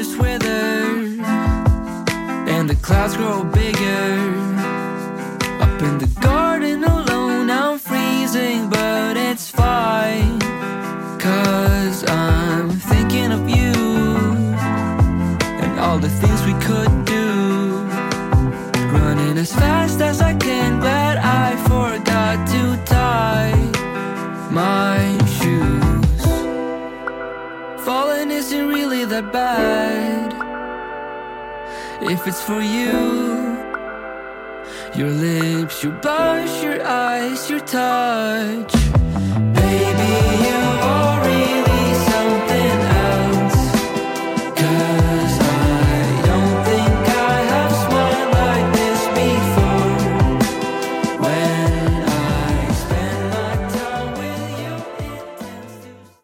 flowers wither and the clouds grow bigger. Up in the garden alone, I'm freezing, but it's fine, 'cause I'm thinking of you and all the things we could do. Running as fast as I can, glad I forgot to tie my shoes. Falling isn't really that bad if it's for you. Your lips, your blush, your eyes, your touch. Baby,